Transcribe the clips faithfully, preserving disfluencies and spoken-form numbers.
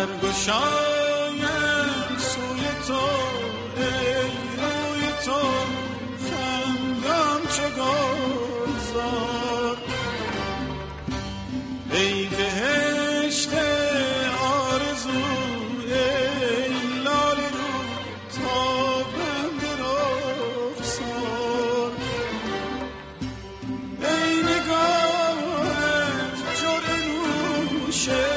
برگشایم سوی تو ای روی تو خندم چو گلزار ای بهشت آرزو ای لاله رو تابنده رخسار ای نگاهت جرعه نوشه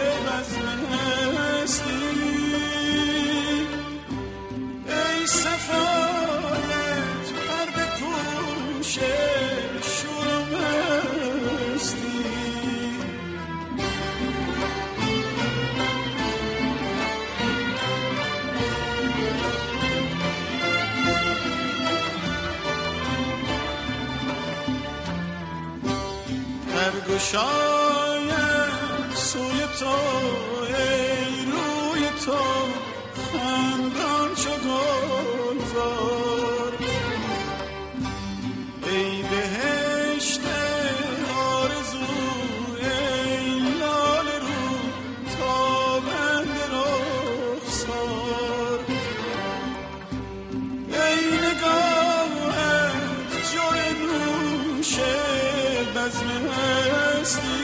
برگشایم سوی تو ای روی تو خندان چو گلزار ای بهشت آرزو ای لاله رو تابنده رخسار ای نگاهت جرعه نوشه بزم هستی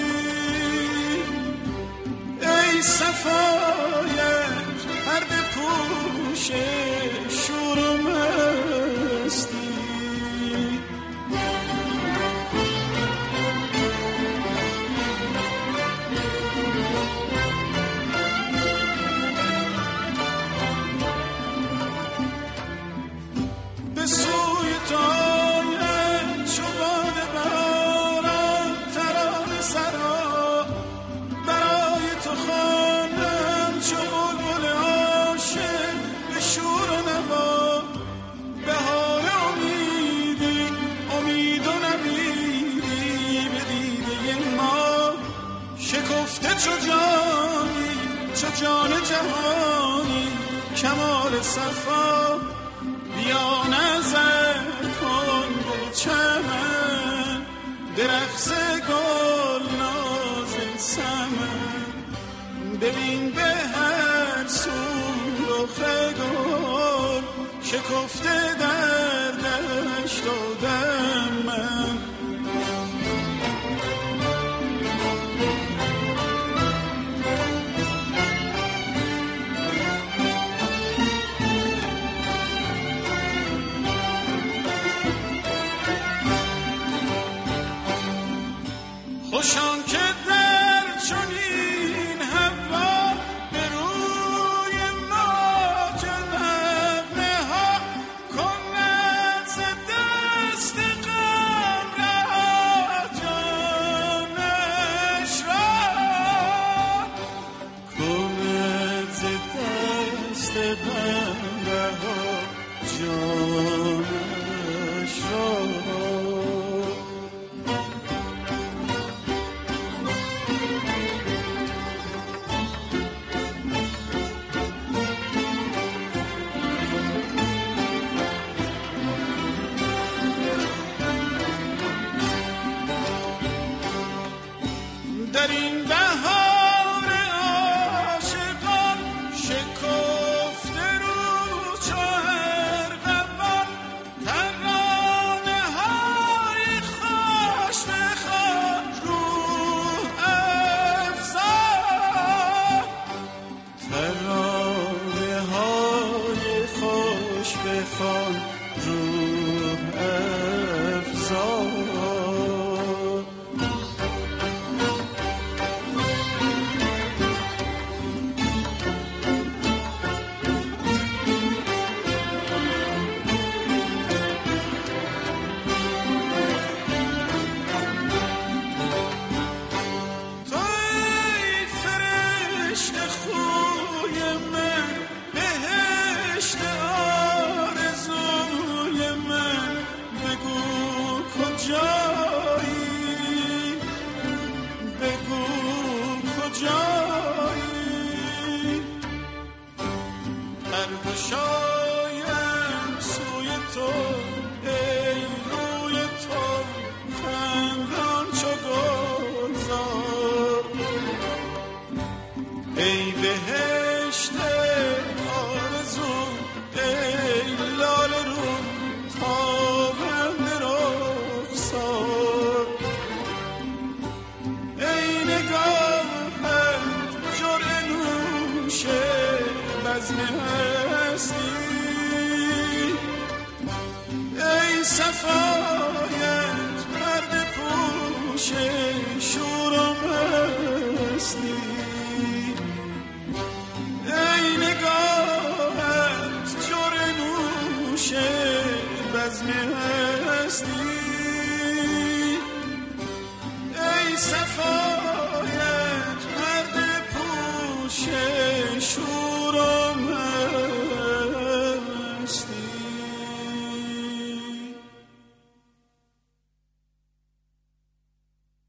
ای صفایت پرده پوش شور و مستی به سوی تو چو جانی چو جان جهانی کمال صفا بیا نظر کن به چمن درخت گل ناز سمن ببین به هر سو رخ گل شکفته در دشت و دمن خوشان که در چنین هوا به روی ما جنبه ها کند ز دست غم رها جانش را کند ز دست غم رها جانش را در این بهار عاشقان شکفته رو چو هر غم ای بهشت آرزو، ای لاله رو تابنده رخسار، ای نگاهت جرعه نوش بزم هستی، ای صفایت پرده پوش شور و مستی، ای نگاهت جرعه نوش بزم هستی، ای صفایت پرده پوش شور